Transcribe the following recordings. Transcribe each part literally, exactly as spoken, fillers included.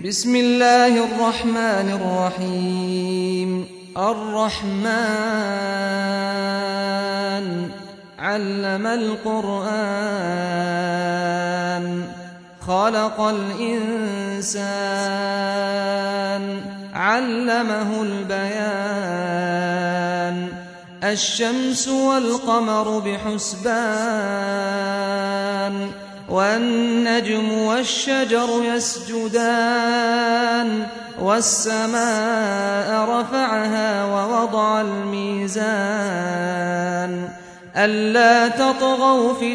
بسم الله الرحمن الرحيم الرحمن علم القرآن خلق الإنسان علمه البيان الشمس والقمر بحسبان والنجم والشجر يسجدان والسماء رفعها ووضع الميزان ألا تطغوا في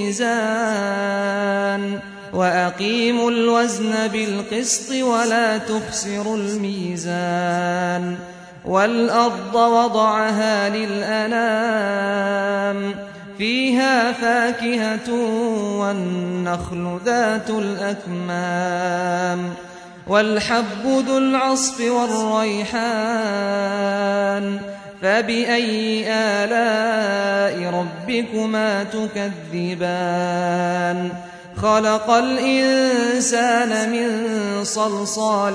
الميزان وأقيموا الوزن بالقسط ولا تخسروا الميزان والأرض وضعها للأنام فيها فاكهة والنخل ذات الأكمام والحب ذو العصف والريحان فبأي آلاء ربكما تكذبان خلق الإنسان من صلصال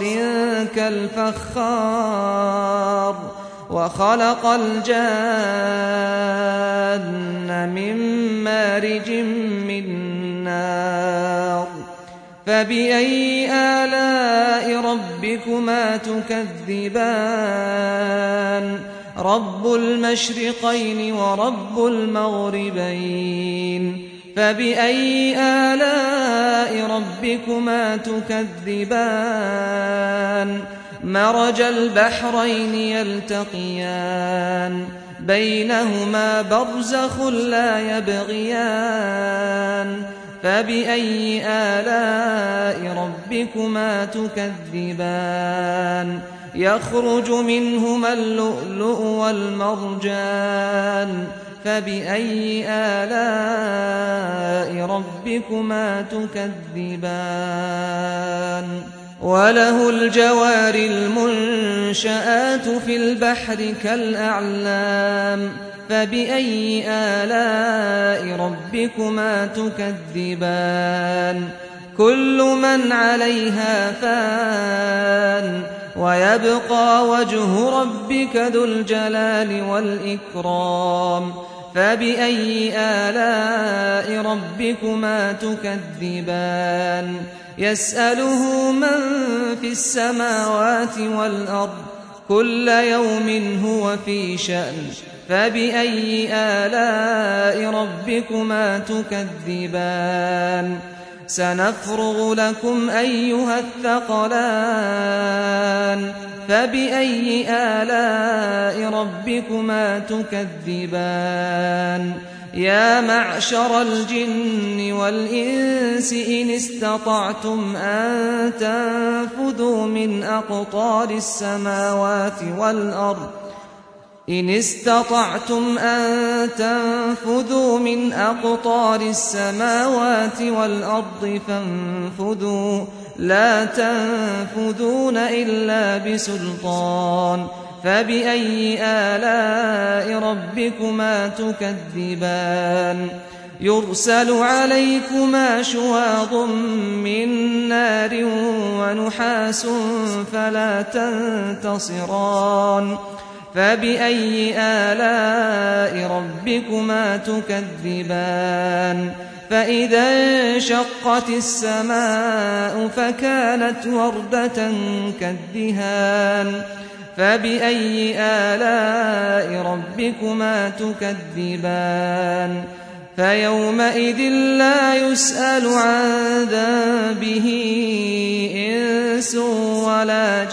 كالفخار وخلق الجان من مارج من نار فبأي آلاء ربكما تكذبان رب المشرقين ورب المغربين فبأي آلاء ربكما تكذبان مرج البحرين يلتقيان بينهما برزخ لا يبغيان فبأي آلاء ربكما تكذبان يخرج منهما اللؤلؤ والمرجان فبأي آلاء ربكما تكذبان وله الجوار المنشآت في البحر كالأعلام فبأي آلاء ربكما تكذبان كل من عليها فان ويبقى وجه ربك ذو الجلال والإكرام فبأي آلاء ربكما تكذبان يسأله من في السماوات والأرض كل يوم هو في شأن فبأي آلاء ربكما تكذبان سنفرغ لكم أيها الثقلان فبأي آلاء ربكما تكذبان يا معشر الجن والإنس إن استطعتم أن تنفذوا من أقطار السماوات والأرض إن استطعتم أن تنفذوا من أقطار السماوات والأرض فانفذوا لا تنفذون إلا بسلطان فبأي آلاء ربكما تكذبان يرسل عليكما شواظ من نار ونحاس فلا تنتصران فبأي آلاء ربكما تكذبان فإذا انشقت السماء فكانت وردة كالدهان فبأي آلاء ربكما تكذبان فيومئذ لا يسأل عن ذنبه إنس ولا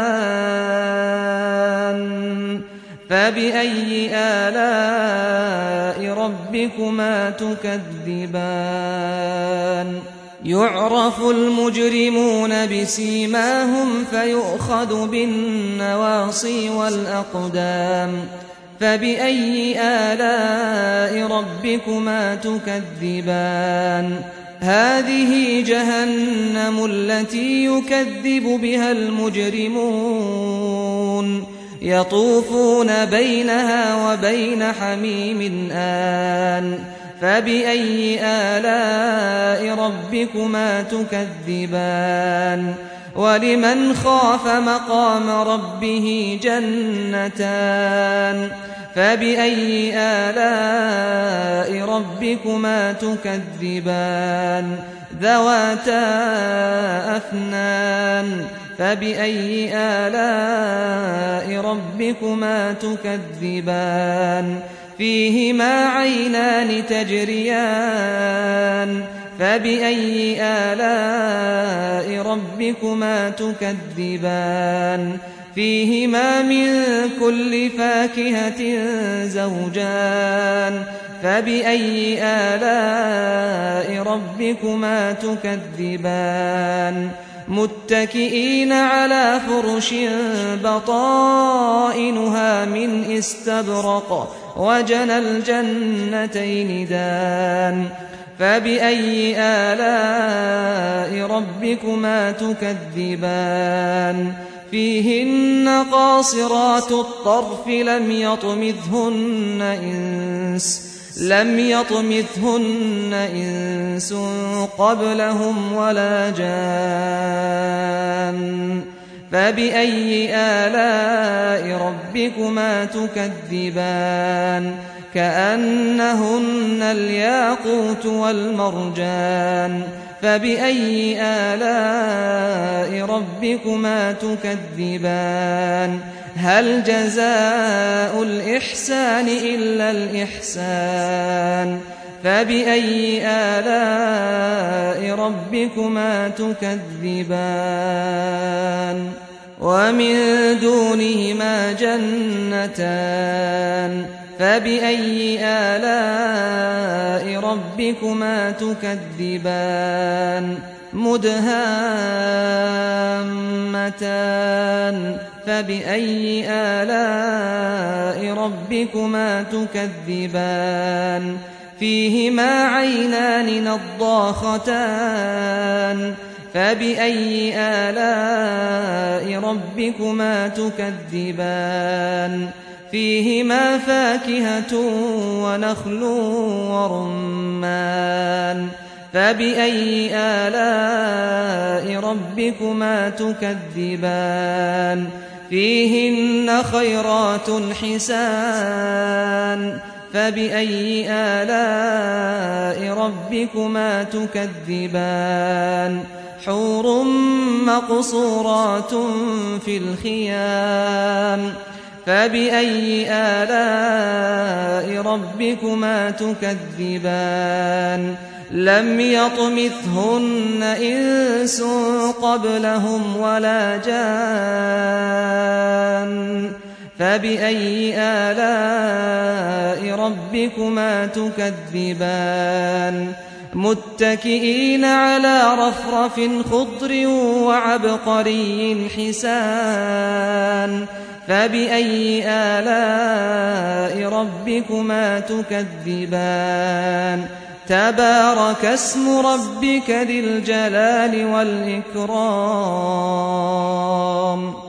جان فبأي آلاء ربكما تكذبان يعرف المجرمون بسيماهم فيؤخذ بالنواصي والأقدام فبأي آلاء ربكما تكذبان هذه جهنم التي يكذب بها المجرمون يطوفون بينها وبين حميم آن فبأي آلاء ربكما تكذبان ولمن خاف مقام ربه جنتان فبأي آلاء ربكما تكذبان ذواتا أفنان فبأي آلاء ربكما تكذبان فيهما عينان تجريان فبأي آلاء ربكما تكذبان فيهما من كل فاكهة زوجان فبأي آلاء ربكما تكذبان متكئين على فرش بطائنها من استبرق وجنى الجنتين دان فبأي آلاء ربكما تكذبان فيهن قاصرات الطرف لم يطمثهن إنس لم يطمثهن إنس قبلهم ولا جان فبأي آلاء ربكما تكذبان كأنهن الياقوت والمرجان فبأي آلاء ربكما تكذبان هل جزاء الإحسان إلا الإحسان فبأي آلاء ربكما تكذبان ومن دونهما جنتان فبأي آلاء ربكما تكذبان مدهامتان فبأي آلاء ربكما تكذبان فيهما عينان نضاختان فبأي آلاء ربكما تكذبان فيهما فاكهة ونخل ورمان فبأي آلاء ربكما تكذبان فيهن خيرات حسان فبأي آلاء ربكما تكذبان حور مقصورات في الخيام فبأي آلاء ربكما تكذبان لم يطمثهن إنس قبلهم ولا جان فبأي آلاء ربكما تكذبان متكئين على رفرف خضر وعبقري حسان فبأي آلاء ربكما تكذبان تبارك اسم ربك ذي الجلال والإكرام